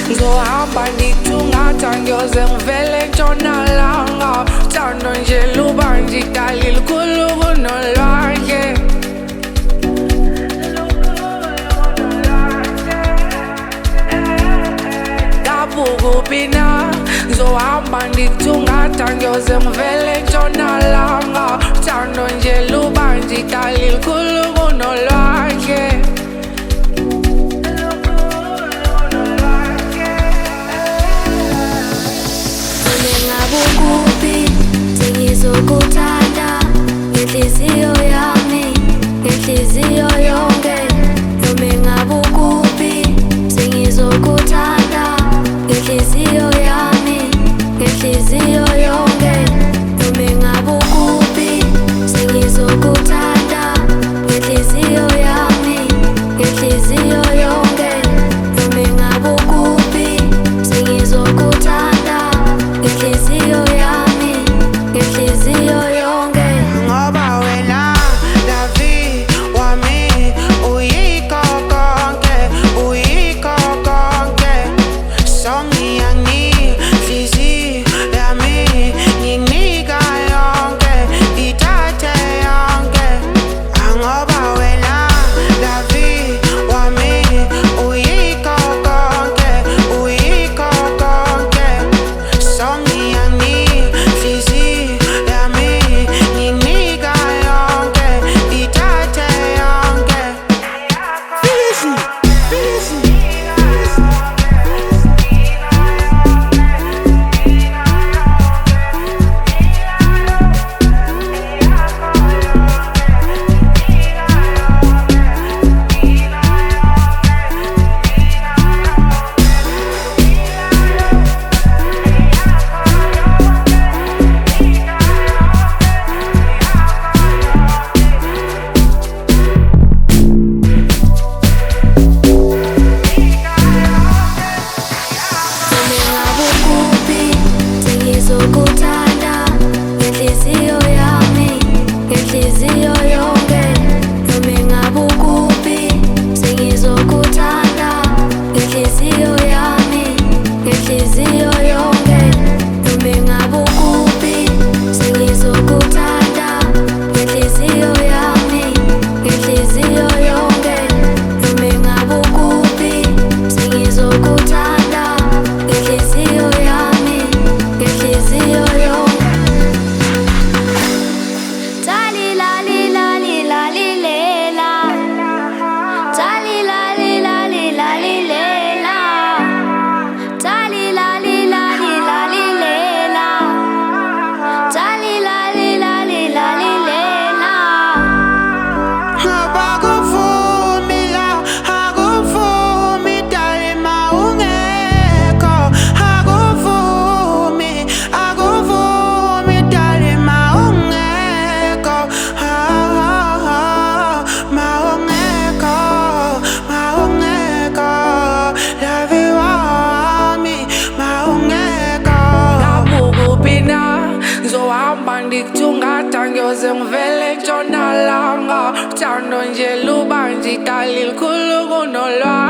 ngizohamba ngithungatha ngiyoze ngivele ntshonalanga uthando nje lubanje idali likhulu kunolwandle kuphi na ngizohamba ngithungatha ngiyoze ngivele ntshonalanga uthando nje lubanje idali likhulu kunolwandle Ukuphi sengizokuthanda ngenhliziyo yami ngenhliziyo yonke noma ngabe ukuphi sengizokuthanda ngenhliziyo yami ngenhliziyo yonke noma ngabe ukuphi sengizokuthanda ngenhliziyo yami ngenhliziyo yonke noma ngabe ukuphi sengizokuthanda ngenhliziyo yami ngenhliziyo yonke ngoba wena Davi wami uyikho konke songiyanginhliziyo yami nginika yonke ithathe yonke ngoba wena Davi wami uyikho konke songiyanginhliziyo yami nginika yonke ithathe yonke sengizokuthanda ngenhliziyo yami ngenhliziyo yonke noma ngabe ukuphi sengizokuthanda ngenhliziyo yami ngenhliziyo yonke noma ngabe ukuphi sengizokuthanda ngenhliziyo yami ngenhliziyo yonke noma ngabe ukuphi sengizokuthanda ngenhliziyo yami ngenhliziyo yonke Talila lila lila lilela Talila lila lila lilela Talila lila lila lilela Talila lila lila lilela Akuvumi dali mawungekho akuvumi dali mawungekho mawungekho Davi wami mawungekho kuphi na ngizohamba ngikuthungatha ngiyoze ngivele ntshonalanga uthando nje lubanje idali likhulu kunolwandle